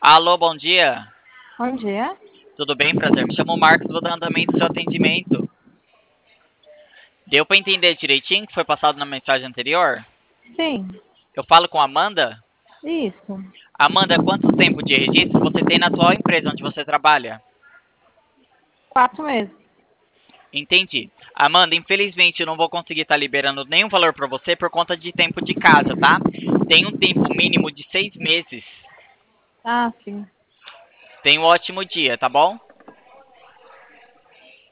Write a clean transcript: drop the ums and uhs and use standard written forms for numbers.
Alô, bom dia. Bom dia. Tudo bem? Prazer. Me chamo Marcos, vou dar andamento do seu atendimento. Deu para entender direitinho o que foi passado na mensagem anterior? Sim, Eu falo com a Amanda. isso. Amanda, quanto tempo de registro você tem na atual empresa onde você trabalha? 4 meses. Entendi. Amanda, infelizmente eu não vou conseguir estar liberando nenhum valor para você por conta de tempo de casa, tá? Tem um tempo mínimo de 6 meses. Ah, sim. Tenha um ótimo dia, tá bom?